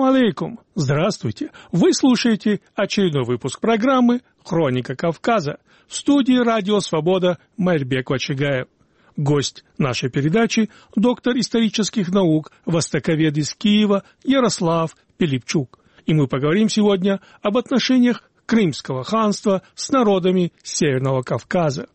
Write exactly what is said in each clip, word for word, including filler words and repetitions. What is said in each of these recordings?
Салам алейкум! Здравствуйте! Вы слушаете очередной выпуск программы «Хроника Кавказа». В студии «Радио Свобода» Майрбек Вачигаев. Гость нашей передачи – доктор исторических наук, востоковед из Киева Ярослав Пилипчук. И мы поговорим сегодня об отношениях Крымского ханства с народами Северного Кавказа.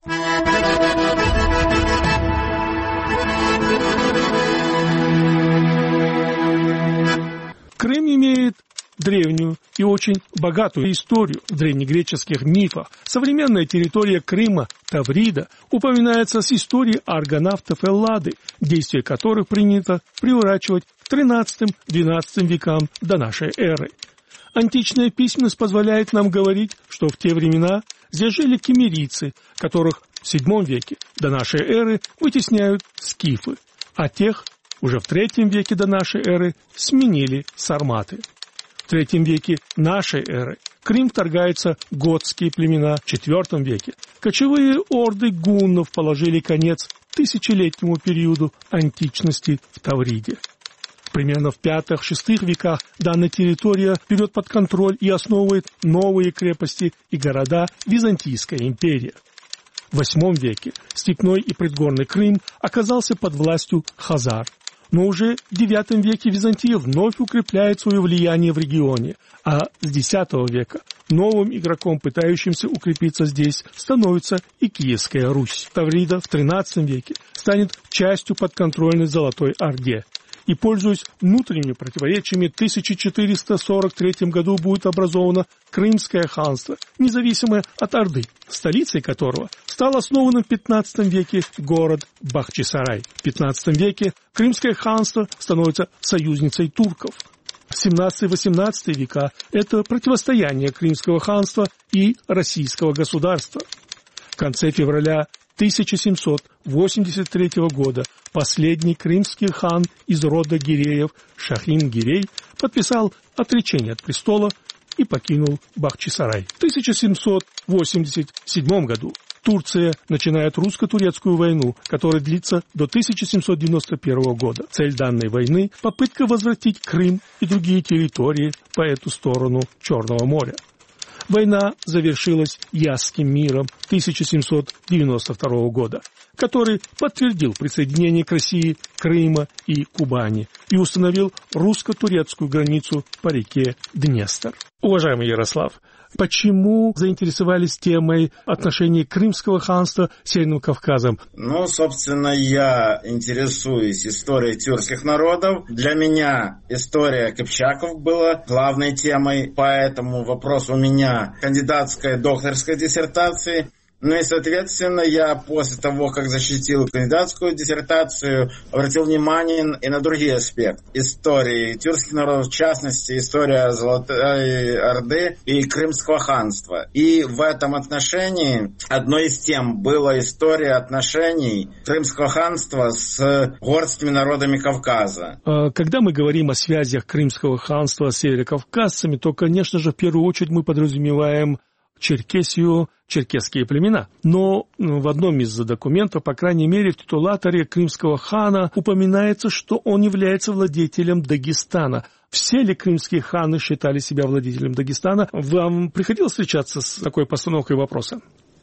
Крым имеет древнюю и очень богатую историю в древнегреческих мифах. Современная территория Крыма, Таврида, упоминается с историей аргонавтов Эллады, действия которых принято приурачивать к тринадцатому-двенадцатому векам до нашей эры. Античная письменность позволяет нам говорить, что в те времена здесь жили киммерийцы, которых в седьмом веке до нашей эры вытесняют скифы, а тех уже в третьем веке до нашей эры сменили сарматы. В третьем веке нашей эры Крым вторгаются готские племена. В четвертом веке кочевые орды гуннов положили конец тысячелетнему периоду античности в Тавриде. Примерно в пятом-шестом веках данная территория берет под контроль и основывает новые крепости и города Византийская империя. В восьмом веке степной и предгорный Крым оказался под властью хазар. Но уже в девятом веке Византия вновь укрепляет свое влияние в регионе, а с десятого века новым игроком, пытающимся укрепиться здесь, становится и Киевская Русь. Таврида в тринадцатом веке станет частью подконтрольной Золотой Орде. И, пользуясь внутренними противоречиями, в тысяча четыреста сорок третьем году будет образовано Крымское ханство, независимое от Орды, столицей которого стал основан в пятнадцатом веке город Бахчисарай. В пятнадцатом веке Крымское ханство становится союзницей турков. семнадцатый-восемнадцатый века – это противостояние Крымского ханства и российского государства. В конце февраля тысяча семьсот восемьдесят третьего года последний крымский хан из рода Гиреев Шахин-Гирей подписал отречение от престола и покинул Бахчисарай. В тысяча семьсот восемьдесят седьмом году Турция начинает русско-турецкую войну, которая длится до тысяча семьсот девяносто первого года. Цель данной войны – попытка возвратить Крым и другие территории по эту сторону Черного моря. Война завершилась Ясским миром тысяча семьсот девяносто второго года, который подтвердил присоединение к России Крыма и Кубани и установил русско-турецкую границу по реке Днестр. Уважаемый Ярослав, почему заинтересовались темой отношений Крымского ханства с Северным Кавказом? Ну, собственно, я интересуюсь историей тюркских народов. Для меня история кыпчаков была главной темой, поэтому вопрос у меня кандидатская, докторская диссертации. Ну и, соответственно, я после того, как защитил кандидатскую диссертацию, обратил внимание и на другие аспекты истории тюркских народов, в частности, история Золотой Орды и Крымского ханства. И в этом отношении одной из тем была история отношений Крымского ханства с горскими народами Кавказа. Когда мы говорим о связях Крымского ханства с северокавказцами, то, конечно же, в первую очередь мы подразумеваем Черкесию, черкесские племена. Но в одном из документов, по крайней мере в титулаторе крымского хана, упоминается, что он является владетелем Дагестана. Все ли крымские ханы считали себя владетелем Дагестана? Вам приходилось встречаться с такой постановкой вопроса?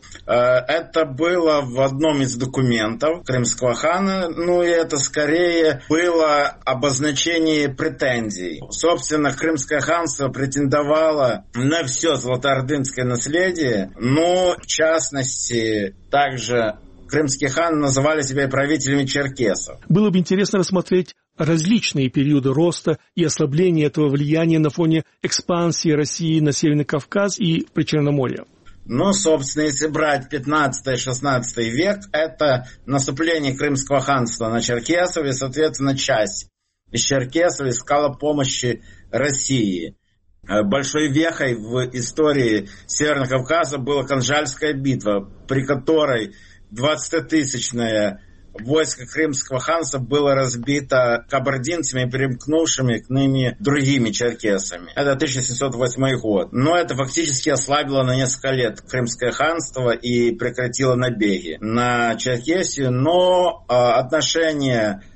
Это было в одном из документов крымского хана, ну и это скорее было обозначение претензий. Собственно, Крымское ханство претендовало на все золотоордынское наследие, но в частности также крымские ханы называли себя правителями черкесов. Было бы интересно рассмотреть различные периоды роста и ослабления этого влияния на фоне экспансии России на Северный Кавказ и Причерноморье. Ну, собственно, если брать пятнадцатый-шестнадцатый век, это наступление Крымского ханства на черкесов, и, соответственно, часть из черкесов искала помощи России. Большой вехой в истории Северного Кавказа была Канжальская битва, при которой двадцатитысячное войско Крымского ханства было разбито кабардинцами, примкнувшими к ними другими черкесами. Это тысяча семьсот восьмой год. Но это фактически ослабило на несколько лет Крымское ханство и прекратило набеги на Черкесию. Но э, отношения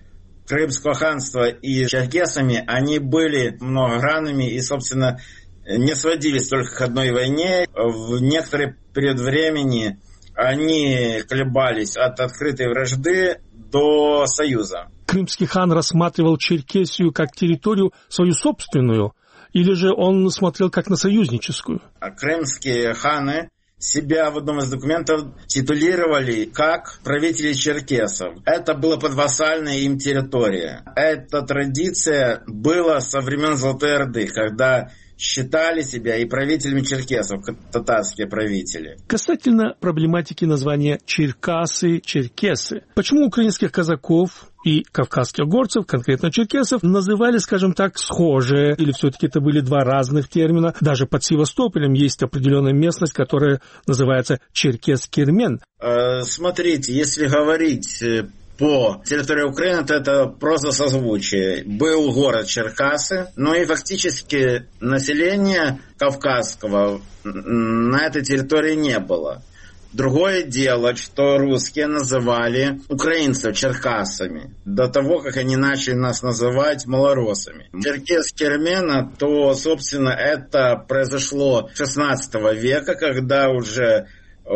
Крымского ханства и черкесами, они были многогранными и, собственно, не сводились только к одной войне. В некоторый период времени они колебались от открытой вражды до союза. Крымский хан рассматривал Черкесию как территорию свою собственную, или же он смотрел как на союзническую? Крымские ханы себя в одном из документов титулировали как правители черкесов. Это была подвассальная им территория. Эта традиция была со времен Золотой Орды, когда считали себя и правителями черкесов, как татарские правители. Касательно проблематики названия Черкасы, черкесы. Почему украинских казаков и кавказских горцев, конкретно черкесов, называли, скажем так, схожие? Или все-таки это были два разных термина? Даже под Севастополем есть определенная местность, которая называется Черкес-Кирмен. Э, смотрите, если говорить по территории Украины, то это просто созвучие. Был город Черкасы, но и фактически населения кавказского на этой территории не было. Другое дело, что русские называли украинцев черкасами, до того, как они начали нас называть малоросами. Черкес-Кирмена, то, собственно, это произошло с шестнадцатого века, когда уже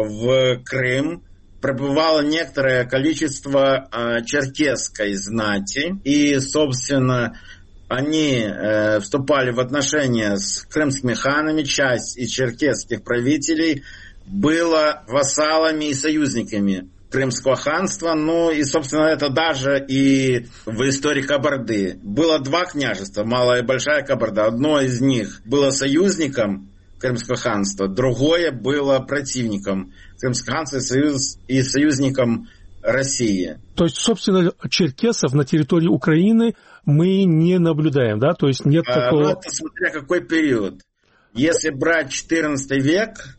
в Крым прибывало некоторое количество э, черкесской знати, и, собственно, они э, вступали в отношения с крымскими ханами, часть из черкесских правителей была вассалами и союзниками Крымского ханства, ну и, собственно, это даже и в истории Кабарды. Было два княжества, Малая и Большая Кабарда. Одно из них было союзником Крымского ханства, другое было противником Крымского ханства и, союз, и союзником России. То есть, собственно, черкесов на территории Украины мы не наблюдаем, да? То есть нет а, такого... Ну, это смотря какой период. Если брать четырнадцатый век,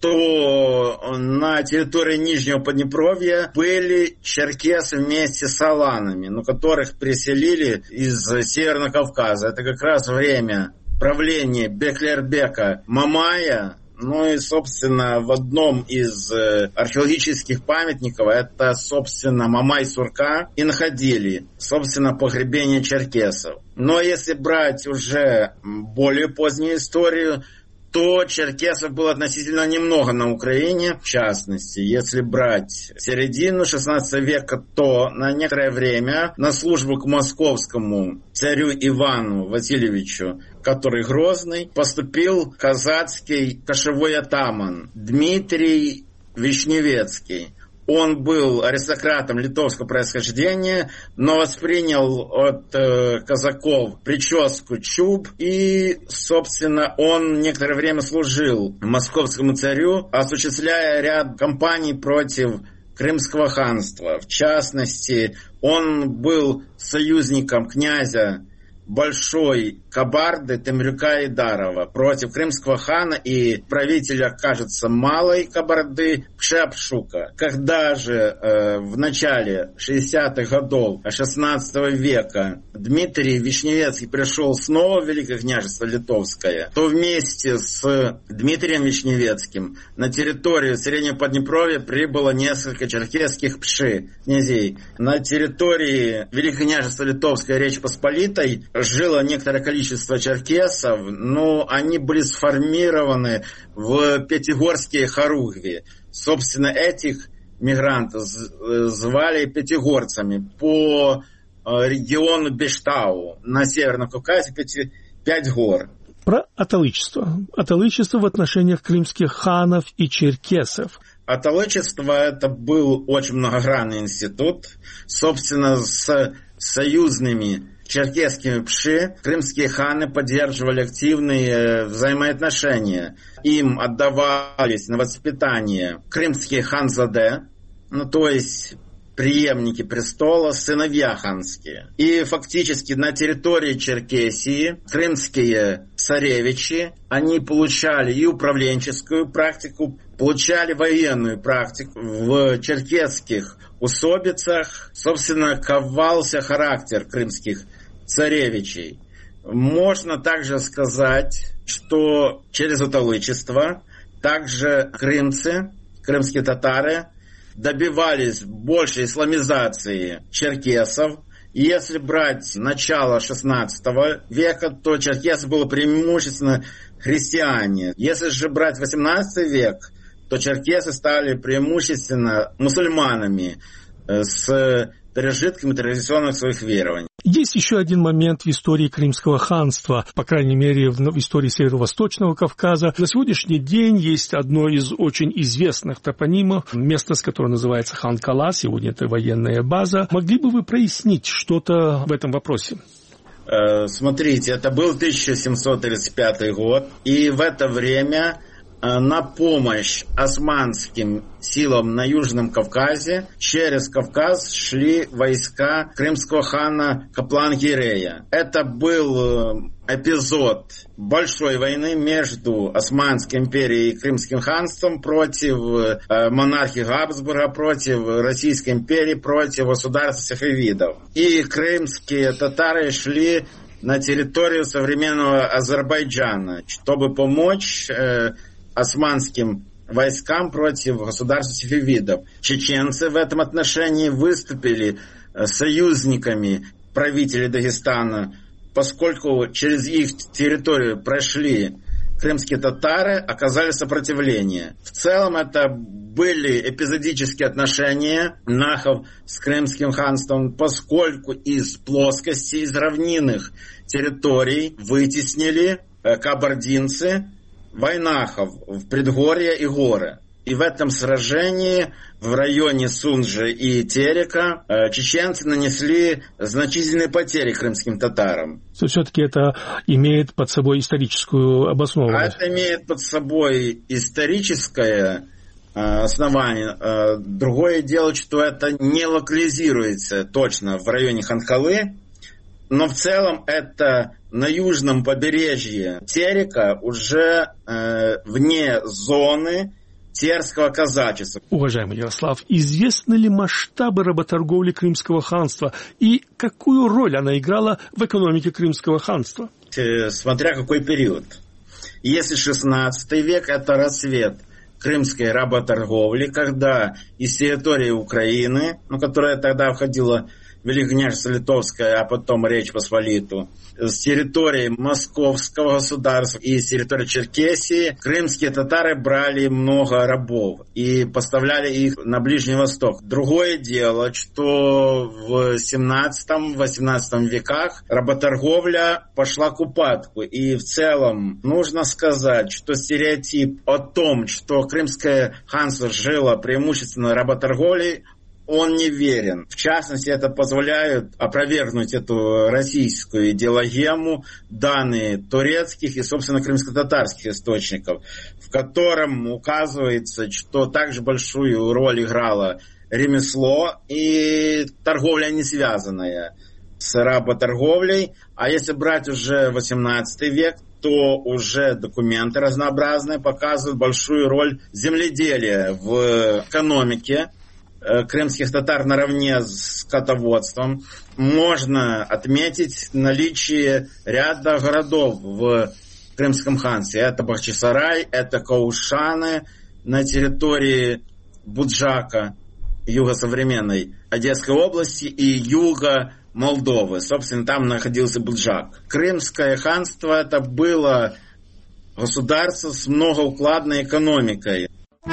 то на территории Нижнего Поднепровья были черкесы вместе с аланами, ну, которых переселили из Северного Кавказа. Это как раз время правления Беклербека Мамая. Ну и, собственно, в одном из археологических памятников, это, собственно, Мамай-Сурка, и находили, собственно, погребение черкесов. Но если брать уже более позднюю историю, то черкесов было относительно немного на Украине. В частности, если брать середину шестнадцатого века, то на некоторое время на службу к московскому царю Ивану Васильевичу, который Грозный, поступил казацкий кошевой атаман Дмитрий Вишневецкий. Он был аристократом литовского происхождения, но воспринял от э, казаков прическу чуб, и, собственно, он некоторое время служил московскому царю, осуществляя ряд кампаний против Крымского ханства. В частности, он был союзником князя Большой Кабарды Темрюка Идарова против крымского хана и правителя, кажется, Малой Кабарды Пшепшука. Когда же э, в начале шестидесятых годов шестнадцатого века Дмитрий Вишневецкий пришел снова в Великое княжество Литовское, то вместе с Дмитрием Вишневецким на территорию Среднего Поднепровья прибыло несколько черкесских пши, князей. На территории Великого княжества Литовской Речи Посполитой жило некоторое количество черкесов, но они были сформированы в пятигорские хоругви. Собственно, этих мигрантов звали пятигорцами по региону Бештау. На Северном Кавказе пяти, пять гор. Про аталычество. Аталычество в отношениях крымских ханов и черкесов. Аталычество – это был очень многогранный институт. Собственно, с союзными черкесскими пши крымские ханы поддерживали активные взаимоотношения. Им отдавались на воспитание крымские ханзаде, ну то есть преемники престола, сыновья ханские. И фактически на территории Черкесии крымские царевичи, они получали и управленческую практику, получали военную практику. В черкесских усобицах, собственно, ковался характер крымских царевичей. Можно также сказать, что через аталычество также крымцы, крымские татары добивались большей исламизации черкесов Если брать начало шестнадцатого века, то черкесы было преимущественно христиане. Если же брать восемнадцатый век, то черкесы стали преимущественно мусульманами с пережитками традиционных своих верований. Есть еще один момент в истории Крымского ханства, по крайней мере в истории Северо-Восточного Кавказа. На сегодняшний день есть одно из очень известных топонимов, место, с которого называется Хан-Кала, сегодня это военная база. Могли бы вы прояснить что-то в этом вопросе? Смотрите, это был тысяча семьсот тридцать пятый год, и в это время на помощь османским силам на Южном Кавказе через Кавказ шли войска крымского хана Каплан-Гирея. Это был эпизод большой войны между Османской империей и Крымским ханством против монархии Габсбурга, против Российской империи, против государства сефевидов. И крымские татары шли на территорию современного Азербайджана, чтобы помочь османским войскам против государства сефевидов. Чеченцы в этом отношении выступили союзниками правителей Дагестана, поскольку через их территорию прошли крымские татары, оказали сопротивление. В целом это были эпизодические отношения нахов с Крымским ханством, поскольку из плоскости, из равнинных территорий вытеснили кабардинцы вайнахов в предгорье и горы. И в этом сражении в районе Сунжи и Терека чеченцы нанесли значительные потери крымским татарам. Все-таки это имеет под собой историческую обоснованность. А это имеет под собой историческое основание. Другое дело, что это не локализируется точно в районе Хан-Калы, но в целом это на южном побережье Терека, уже э, вне зоны терского казачества. Уважаемый Ярослав, известны ли масштабы работорговли Крымского ханства и какую роль она играла в экономике Крымского ханства? Смотря какой период. Если шестнадцатый век – это рассвет крымской работорговли, когда из территории Украины, ну, которая тогда входила Великое княжество Литовское, а потом Речь Посполиту, с территории Московского государства и с территории Черкесии крымские татары брали много рабов и поставляли их на Ближний Восток. Другое дело, что в семнадцатом-восемнадцатом веках работорговля пошла к упадку. И в целом нужно сказать, что стереотип о том, что Крымское ханство жило преимущественно работорговлей, он неверен. В частности, это позволяет опровергнуть эту российскую идеологему данные турецких и, собственно, крымско-татарских источников, в котором указывается, что также большую роль играло ремесло и торговля не связанная с работорговлей. А если брать уже восемнадцатый век, то уже документы разнообразные показывают большую роль земледелия в экономике крымских татар наравне с скотоводством. Можно отметить наличие ряда городов в Крымском ханстве. Это Бахчисарай, это Каушаны на территории Буджака, юга современной Одесской области, и юга Молдовы. Собственно, там находился Буджак. Крымское ханство — это было государство с многоукладной экономикой.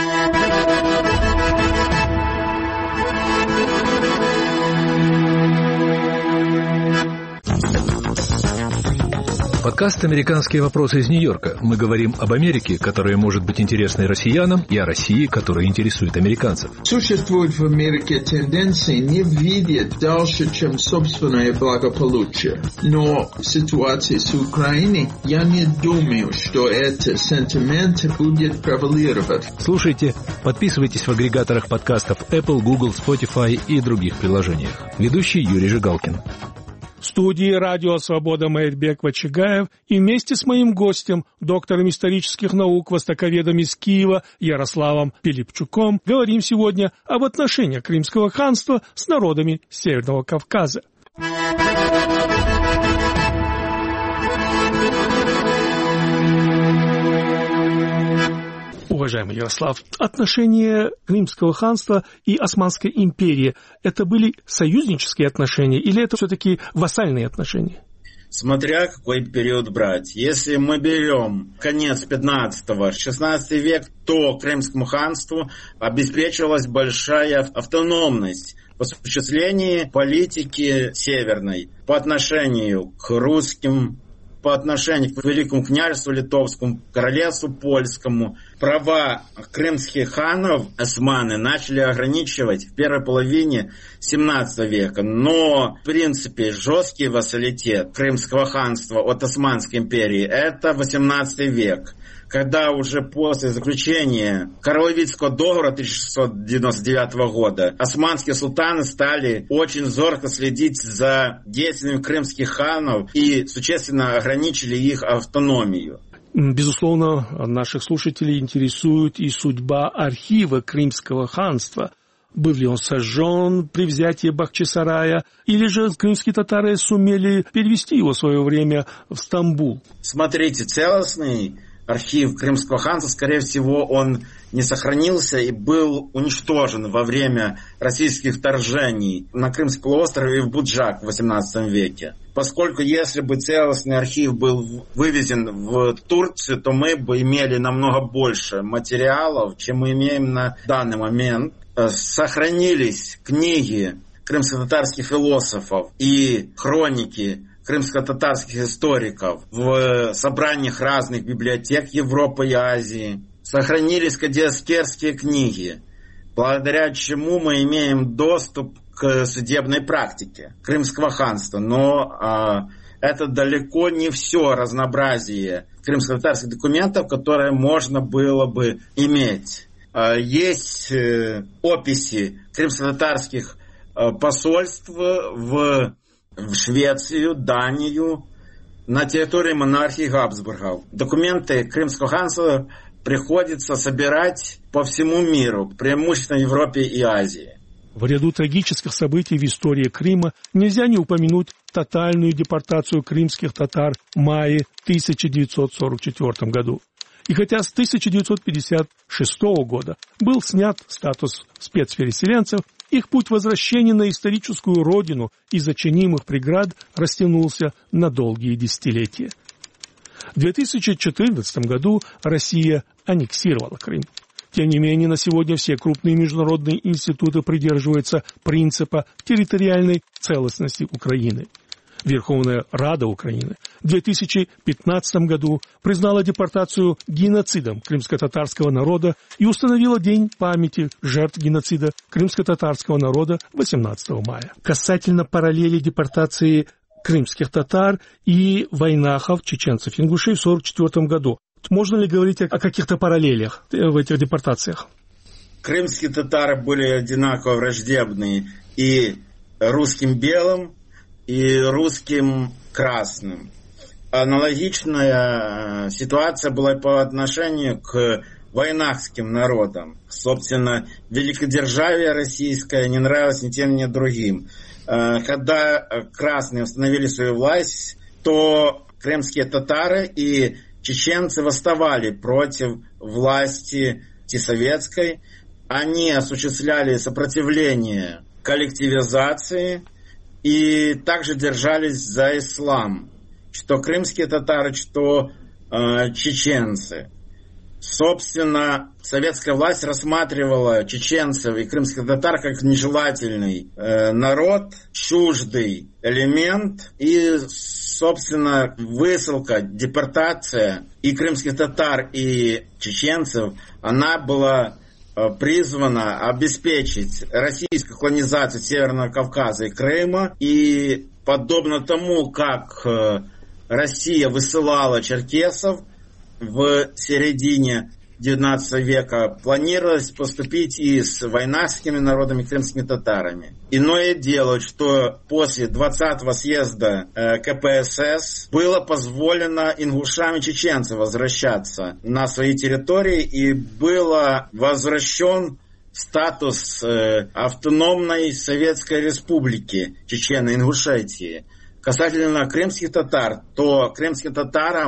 Подкаст «Американские вопросы» из Нью-Йорка. Мы говорим об Америке, которая может быть интересной россиянам, и о России, которая интересует американцев. Существует в Америке тенденции не видеть дальше, чем собственное благополучие. Но в ситуации с Украиной я не думаю, что этот сентимент будет превалировать. Слушайте, подписывайтесь в агрегаторах подкастов Apple, Google, Spotify и других приложениях. Ведущий Юрий Жигалкин. В студии «Радио Свобода» Маирбек Вачигаев и вместе с моим гостем, доктором исторических наук, востоковедом из Киева Ярославом Пилипчуком, говорим сегодня об отношениях Крымского ханства с народами Северного Кавказа. Уважаемый Ярослав, отношения Крымского ханства и Османской империи – это были союзнические отношения или это все-таки вассальные отношения? Смотря какой период брать. Если мы берем конец пятнадцатого, шестнадцатый век, то Крымскому ханству обеспечивалась большая автономность в осуществлении политики северной по отношению к русским, по отношению к Великому княжеству Литовскому, Королевству Польскому. Права крымских ханов османы начали ограничивать в первой половине семнадцатого века. Но, в принципе, жесткий вассалитет Крымского ханства от Османской империи – это восемнадцатый век, когда уже после заключения Карловицкого договора тысяча шестьсот девяносто девятого года османские султаны стали очень зорко следить за действиями крымских ханов и существенно ограничили их автономию. Безусловно, наших слушателей интересует и судьба архива Крымского ханства. Был ли он сожжен при взятии Бахчисарая, или же крымские татары сумели перевести его в свое время в Стамбул? Смотрите, целостный архив Крымского ханства, скорее всего, он не сохранился и был уничтожен во время российских вторжений на Крымский полуостров и в Буджак в восемнадцатом веке. Поскольку если бы целостный архив был вывезен в Турцию, то мы бы имели намного больше материалов, чем мы имеем на данный момент. Сохранились книги крымско-татарских философов и хроники крымско-татарских историков в собраниях разных библиотек Европы и Азии. Сохранились кадиаскерские книги, благодаря чему мы имеем доступ к судебной практике Крымского ханства. Но а, это далеко не все разнообразие крымско-татарских документов, которые можно было бы иметь. А, есть э, описи крымско-татарских э, посольств в в Швецию, Данию, на территории монархии Габсбургов. Документы Крымского ханства приходится собирать по всему миру, преимущественно в Европе и Азии. В ряду трагических событий в истории Крыма нельзя не упомянуть тотальную депортацию крымских татар в мае тысяча девятьсот сорок четвёртом году. И хотя с тысяча девятьсот пятьдесят шестого года был снят статус спецпереселенцев, их путь возвращения на историческую родину из-за чинимых преград растянулся на долгие десятилетия. В две тысячи четырнадцатом году Россия аннексировала Крым. Тем не менее, на сегодня все крупные международные институты придерживаются принципа территориальной целостности Украины. Верховная Рада Украины в две тысячи пятнадцатом году признала депортацию геноцидом крымско-татарского народа и установила День памяти жертв геноцида крымско-татарского народа восемнадцатого мая. Касательно параллели депортации крымских татар и войнахов, чеченцев, ингушей в сорок четвёртом году, можно ли говорить о каких-то параллелях в этих депортациях? Крымские татары были одинаково враждебны и русским белым, и русским красным. Аналогичная ситуация была по отношению к войнахским народам. Собственно, великодержавие российское не нравилось ни тем, ни другим. Когда красные установили свою власть, то крымские татары и чеченцы восставали против власти советской. Они осуществляли сопротивление коллективизации и также держались за ислам, что крымские татары, что э, чеченцы. Собственно, советская власть рассматривала чеченцев и крымских татар как нежелательный э, народ, чуждый элемент, и, собственно, высылка, депортация и крымских татар, и чеченцев, она была призвана обеспечить российскую колонизацию Северного Кавказа и Крыма. И подобно тому, как Россия высылала черкесов в середине девятнадцатого века, планировалось поступить и с войнахскими народами, крымскими татарами. Иное дело, что после двадцатого съезда э, ка пэ эс эс было позволено ингушам и чеченцам возвращаться на свои территории, и было возвращен статус э, автономной Советской Республики Чечено-Ингушетии. Касательно крымских татар, то крымским татарам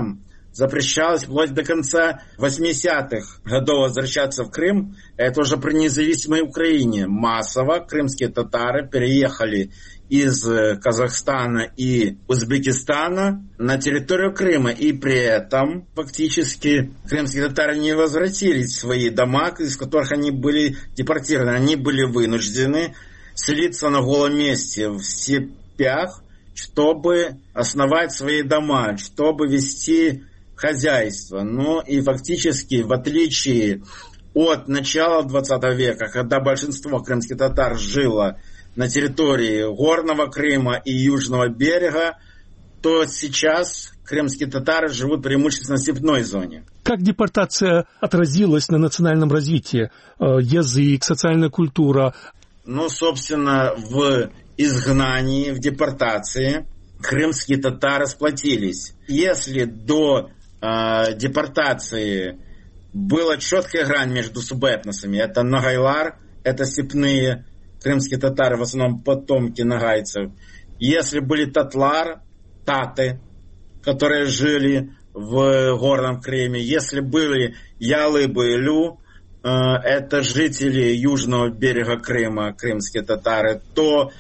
запрещалось вплоть до конца восьмидесятых годов возвращаться в Крым. Это уже при независимой Украине. Массово крымские татары переехали из Казахстана и Узбекистана на территорию Крыма. И при этом фактически крымские татары не возвратились в свои дома, из которых они были депортированы. Они были вынуждены селиться на голом месте в степях, чтобы основать свои дома, чтобы вести хозяйство. Ну и фактически, в отличие от начала двадцатого века, когда большинство крымских татар жило на территории Горного Крыма и Южного берега, то сейчас крымские татары живут преимущественно в степной зоне. Как депортация отразилась на национальном развитии? Язык, социальная культура? Ну, собственно, в изгнании, в депортации крымские татары сплотились. Если до э, депортации была четкая грань между субэтносами, это нагайлар, это степные крымские татары, в основном потомки нагайцев. Если были татлар, таты, которые жили в Горном Крыме, если были ялы-былю, э, это жители южного берега Крыма, крымские татары, то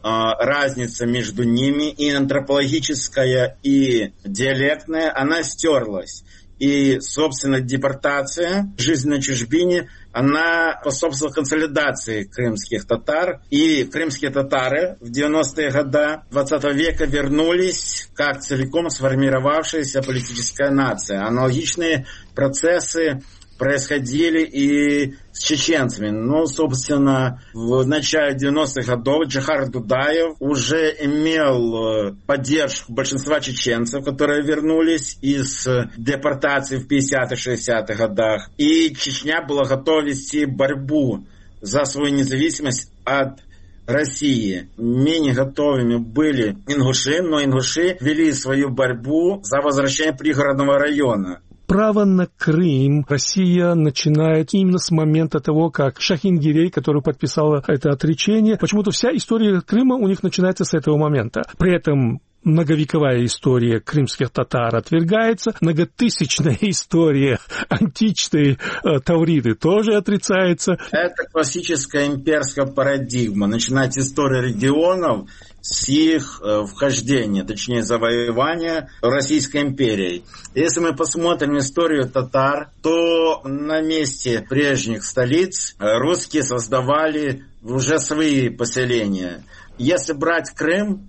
разница между ними, и антропологическая, и диалектная, она стерлась. И, собственно, депортация, жизнь на чужбине, она способствовала консолидации крымских татар. И крымские татары в девяностые годы двадцатого века вернулись как целиком сформировавшаяся политическая нация. Аналогичные процессы происходили и с чеченцами. Ну, собственно, в начале девяностых годов Джохар Дудаев уже имел поддержку большинства чеченцев, которые вернулись из депортации в пятидесятых-шестидесятых годах. И Чечня была готова вести борьбу за свою независимость от России. Менее готовыми были ингуши, но ингуши вели свою борьбу за возвращение пригородного района. Право на Крым Россия начинает именно с момента того, как Шахингирей, который подписал это отречение, почему-то вся история Крыма у них начинается с этого момента. При этом многовековая история крымских татар отвергается, многотысячная история античной э, Тавриды тоже отрицается. Это классическая имперская парадигма. Начинать историю регионов с их э, вхождения, точнее завоевания Российской империей. Если мы посмотрим историю татар, то на месте прежних столиц русские создавали уже свои поселения. Если брать Крым,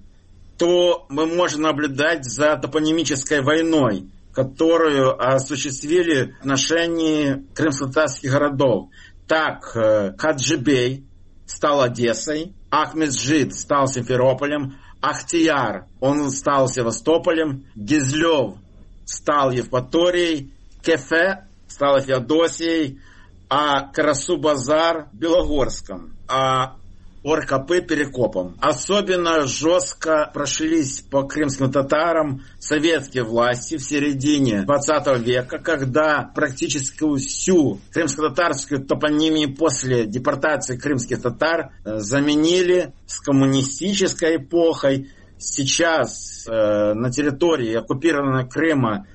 то мы можем наблюдать за топонимической войной, которую осуществили в отношении крымско-татарских городов. Так, Хаджибей стал Одессой, Ахмеджид стал Симферополем, Ахтияр, он стал Севастополем, Гизлев стал Евпаторией, Кефе стал Феодосией, а Карасу-Базар – Белогорском, а Оркапы Перекопом. Особенно жестко прошлись по крымским татарам советские власти в середине двадцатого века, когда практически всю крымско-татарскую топонимию после депортации крымских татар заменили с коммунистической эпохой. Сейчас э, на территории оккупированного Крыма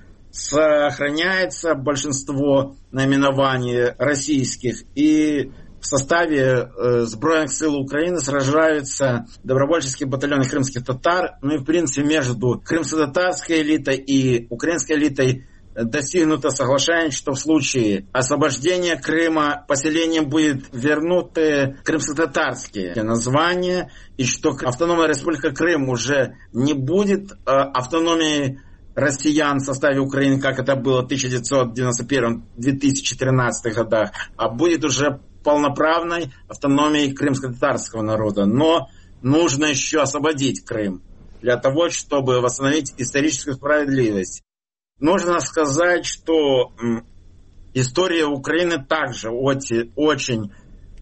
сохраняется большинство наименований российских, и в составе э, Сбройных сил Украины сражаются добровольческие батальоны крымских татар. Ну и, в принципе, между крымско-татарской элитой и украинской элитой достигнуто соглашение, что в случае освобождения Крыма поселением будет вернуты крымско-татарские названия, и что автономная республика Крым уже не будет э, автономией россиян в составе Украины, как это было в тысяча девятьсот девяносто первом — две тысячи тринадцатых годах, а будет уже полноправной автономией крымско-татарского народа. Но нужно еще освободить Крым для того, чтобы восстановить историческую справедливость. Нужно сказать, что история Украины также очень, очень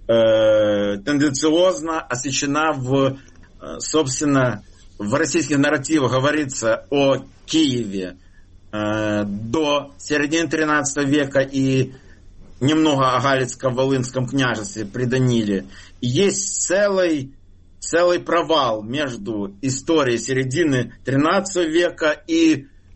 э, тенденциозно освещена в, собственно, в российских нарративах. Говорится о Киеве э, до середины тринадцатого века и немного о Галицко-Волынском княжестве при Даниле. Есть целый, целый провал между историей середины тринадцатого века и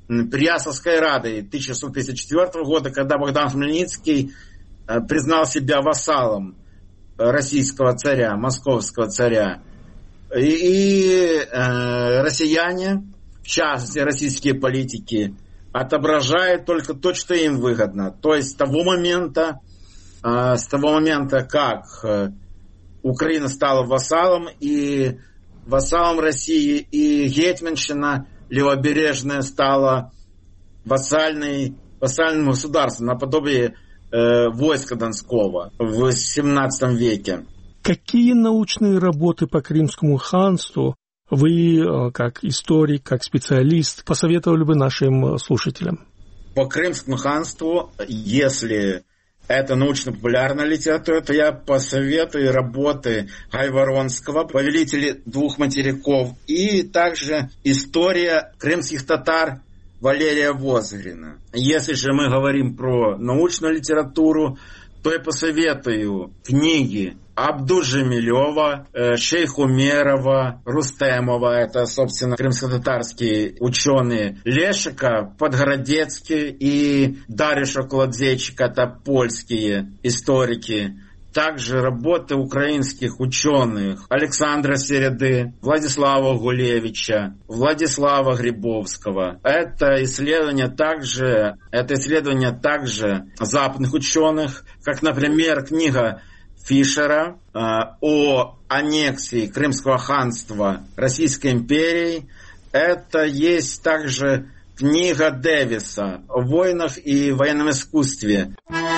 Переяславской Радой тысяча шестьсот пятьдесят четвёртого года, когда Богдан Хмельницкий признал себя вассалом российского царя, московского царя. И, и э, россияне, в частности российские политики, отображают только то, что им выгодно. То есть с того момента, э, с того момента, как э, Украина стала вассалом, и вассалом России, и гетьманщина левобережная стала вассальной, вассальным государством, наподобие э, войска Донского в семнадцатом веке. Какие научные работы по Крымскому ханству вы, как историк, как специалист, посоветовали бы нашим слушателям? По Крымскому ханству, если это научно-популярная литература, то я посоветую работы Гайворонского, повелители двух материков, и также история крымских татар Валерия Возгрина. Если же мы говорим про научную литературу, то я посоветую книги Абду-Джемилева, Шейх-Умерова, Рустемова, это, собственно, крымско-татарские ученые, Лешика, Подгородецкий и Дариша Колодзейчик, это польские историки. Также работы украинских ученых Александра Середы, Владислава Гулевича, Владислава Грибовского. Это исследования также, это исследования также западных ученых, как, например, книга Фишера э, о аннексии Крымского ханства Российской империей. Это есть также книга Дэвиса о войнах и военном искусстве.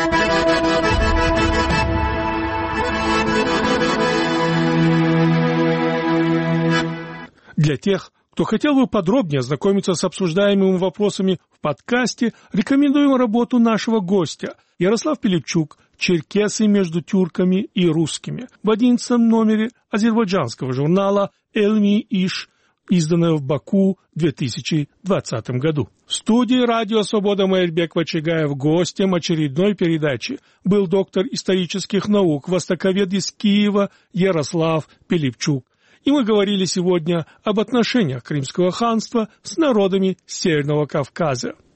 Для тех, кто хотел бы подробнее ознакомиться с обсуждаемыми вопросами в подкасте, рекомендуем работу нашего гостя Ярослав Пилипчук «Черкесы между тюрками и русскими» в одиннадцатом номере азербайджанского журнала «Элми-Иш», изданное в Баку в две тысячи двадцатом году. В студии «Радио Свобода» Майрбек Вачигаев гостем очередной передачи был доктор исторических наук, востоковед из Киева Ярослав Пилипчук. И мы говорили сегодня об отношениях Крымского ханства с народами Северного Кавказа.